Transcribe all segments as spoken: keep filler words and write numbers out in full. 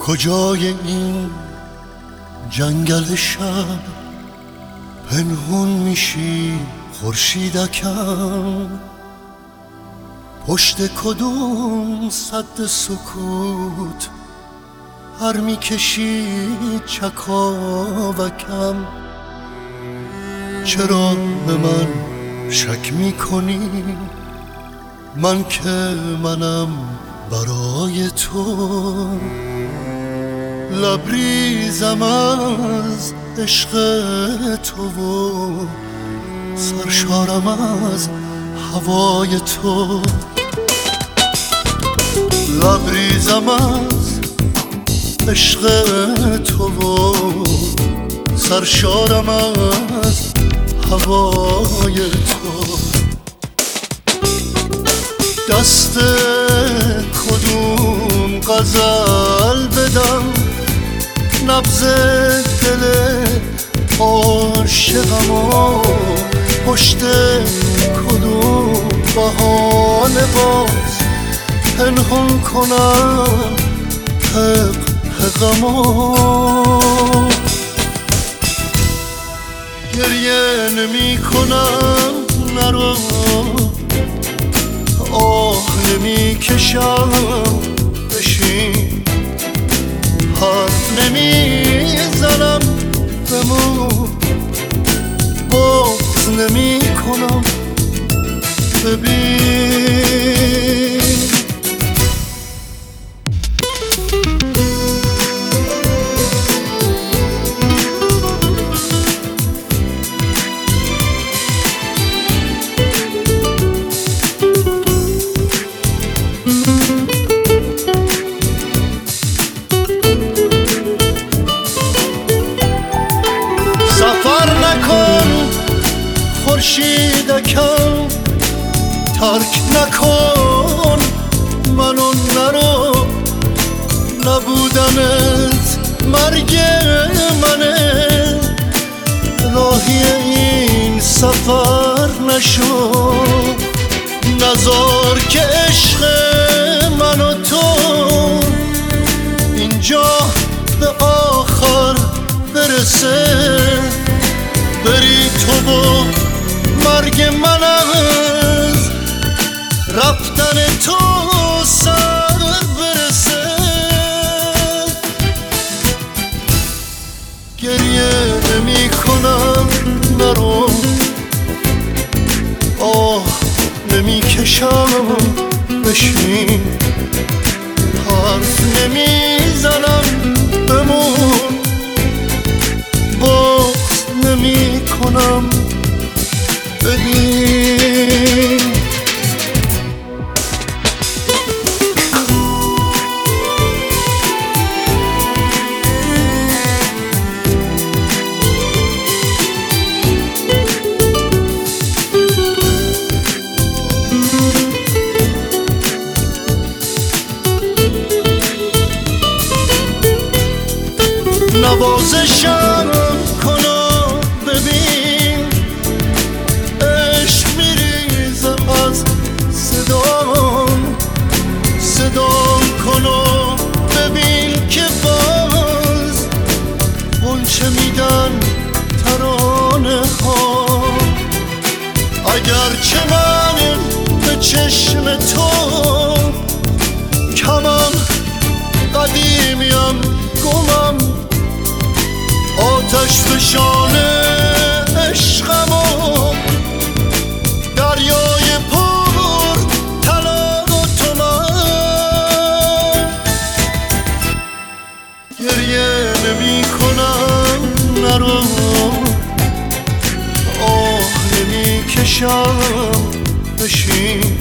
کجای این جنگل شب پنهون میشی خورشیدکم؟ پشت کدوم سد سکوت هر میکشی چکاوکم؟ چرا به من شک میکنی من که منم برای تو؟ لبریزم از عشق تو و سرشارم از هوای تو. لبریزم از عشق تو و سرشارم از هوای تو. دست کدوم غزل بدم نبض دل عاشقمو؟ پشت کدوم بهانه باز پنهان کنم حق حقمو؟ گریه نمی کنم نرو، آه نمی کشم بشین، حرف نمی زنم بمون، بغض نمی کنم ببین. سفر نکن خورشیدکم، ترک نکن منو نرو، نبودنت مرگ منه، راهی این سفر نشو، نذار که عشق من و تو اینجا به آخر برسه، بری تو و مرگ من از رفتن تو سر برسه. گریه نمی کنم نرو، آه نمی کشم بشین، حرف نمی زنم بمون، بغض نمی کنم ببین. نوازشم کنو ببین، عشق میریزه از صدام، صدام کنو ببین که باز غنچه میدن ترانه ها. اگرچه من به چشم تو کمم، قدیمیم گمم، آتش فشان عشقمو دریای پر طلا و تومن. گریه نمی کنم نرو، آه نمی کشم بشین،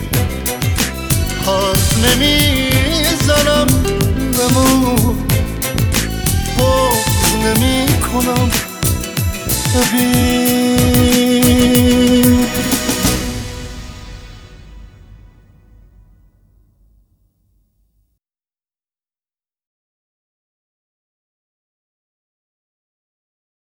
حرف نمی زنم بمون، بغض نمی کنم ببین.